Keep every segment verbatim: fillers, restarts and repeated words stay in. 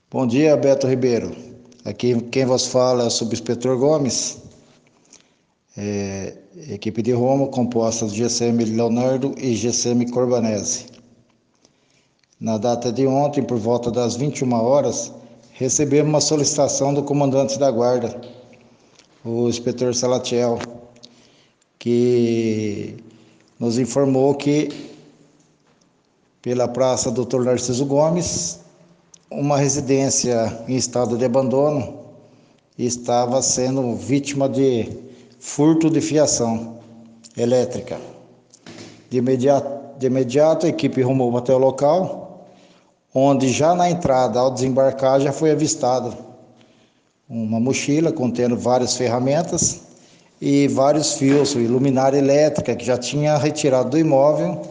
Bom dia, Beto Ribeiro. Aqui quem vos fala é o Subinspetor Gomes, é, equipe de Roma, composta de G C M Leonardo e G C M Corbanese. Na data de ontem, por volta das vinte e uma horas, recebemos uma solicitação do comandante da guarda, o inspetor Salatiel, que nos informou que pela Praça doutor Narciso Gomes, uma residência em estado de abandono estava sendo vítima de furto de fiação elétrica. De imediato, de imediato a equipe rumou até o local, onde já na entrada, ao desembarcar, já foi avistado uma mochila contendo várias ferramentas e vários fios e luminária elétrica que já tinha retirado do imóvel.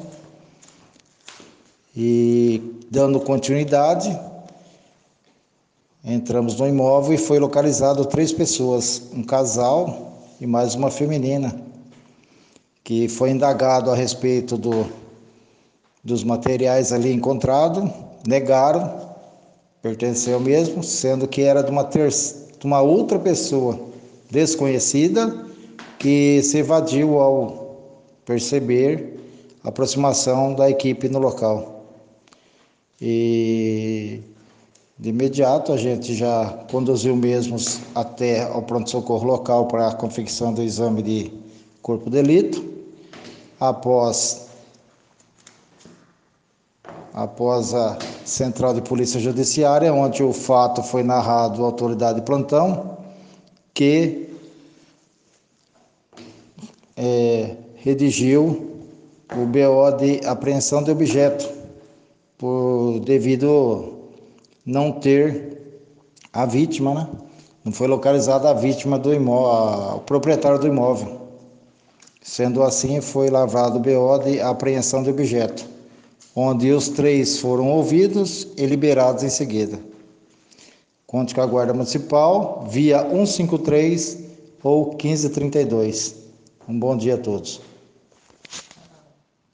E dando continuidade, entramos no imóvel e foi localizado três pessoas, um casal e mais uma feminina, que foi indagado a respeito do, dos materiais ali encontrados, negaram, pertenceu mesmo, sendo que era de uma, ter, de uma outra pessoa desconhecida que se evadiu ao perceber a aproximação da equipe no local. E de imediato a gente já conduziu mesmos até ao pronto-socorro local para a confecção do exame de corpo de delito. Após, após a Central de Polícia Judiciária, onde o fato foi narrado à autoridade de plantão, que é, redigiu o B O de apreensão de objeto, por devido não ter a vítima, né? Não foi localizada a vítima do imóvel, o proprietário do imóvel. Sendo assim, foi lavrado o B O de apreensão de objeto, onde os três foram ouvidos e liberados em seguida. Conte com a Guarda Municipal via cento e cinquenta e três ou quinze trinta e dois. Um bom dia a todos.